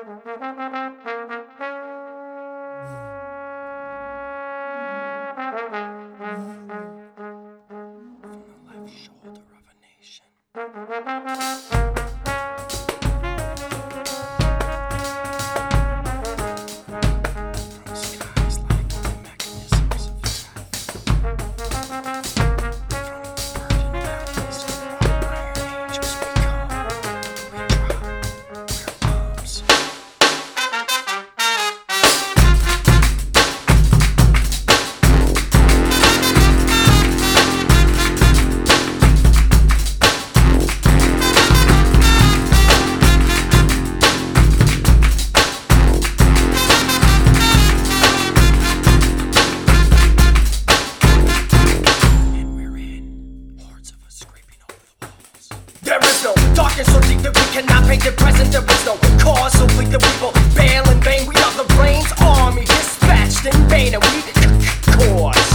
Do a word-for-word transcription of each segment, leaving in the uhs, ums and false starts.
There is no darkness so deep that we cannot paint the present. There is no cause so bleak that we will bail in vain. We are the brains army dispatched in vain, and we course.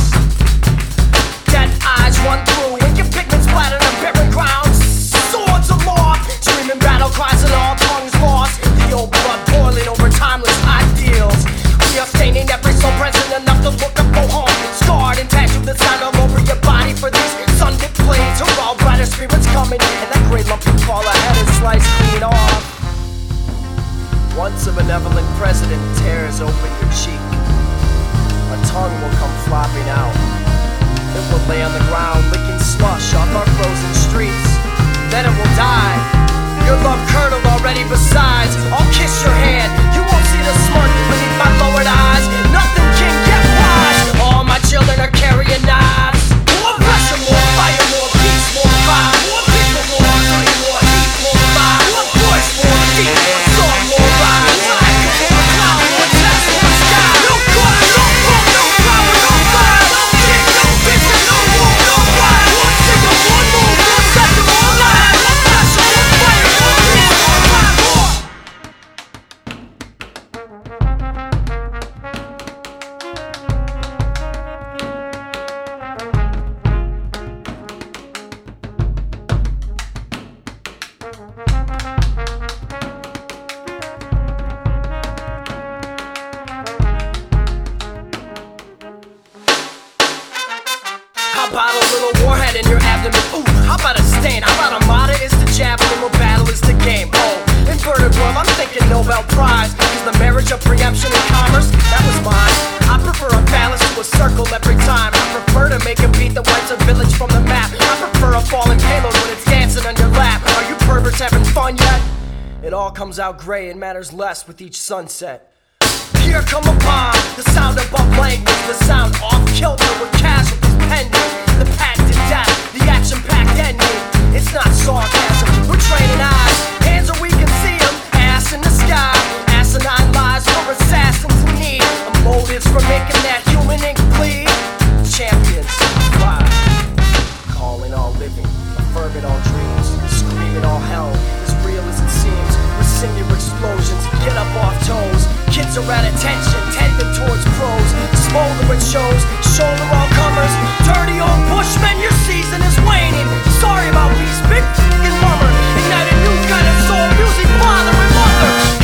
Dead eyes run through and your pigments splattered on barren ground. Swords aloft, screaming battle cries and all tongues lost. The old blood boiling over timeless ideals. We are staining every soul present enough to look up for home. Scarred and tattooed the sign all over your body for these sunlit blades. Who all brighter spirits coming, and that great lump you call a head is sliced clean off. Once a benevolent president tears open your cheek, a tongue will come flopping out. It will lay on the ground, licking slush off our frozen streets. Then it will die. Your love curdled already besides. I'll kiss your hand. You won't see the smirk beneath my lowered eyes. Nothing can get wise. All my children are carrying knives. More pressure, more fire, more peace, more fire. More people, more hungry, more heat, more fire. More voice, more deep, more song, more rise. Echo, more cloud, more test, more sky. No cry, no hope, no power, no fire. No king, no vision, no war, no pride. One single, one move, one second, more life. More pressure, more fire, more peace, more fire, more. How about a little warhead in your abdomen? Ooh, how about a stain? How about a Armada is the javelin, where battle is the game? Oh, inverted world, I'm thinking Nobel Prize. Is the marriage of preemption and commerce? That was mine. I prefer a phallus to a circle every time. I prefer to make a beat that wipes a village from the map. I prefer a falling payload when it's dancing on your lap. Are you perverts having fun yet? It all comes out gray and matters less with each sunset. Here come a bomb, the sound above language, the sound off kilter with casualties pending. The patented death, the action-packed ending. It's not sarcasm, we're training eyes. Hands are weak and see them, ass in the sky. Asinine lies for assassins who need motives for making that human ink bleed. Champions, fly, calling all living, affirming all dreams, screaming all hell, as real as it seems. Rescind your explosions, get up off toes. Kids are at attention, tending towards pros. Smolder it shows, shoulder all comers. Dirty old bushmen, your season is waning. Sorry about these big f***ing mummer. Ignite a new kind of soul music, father and mother.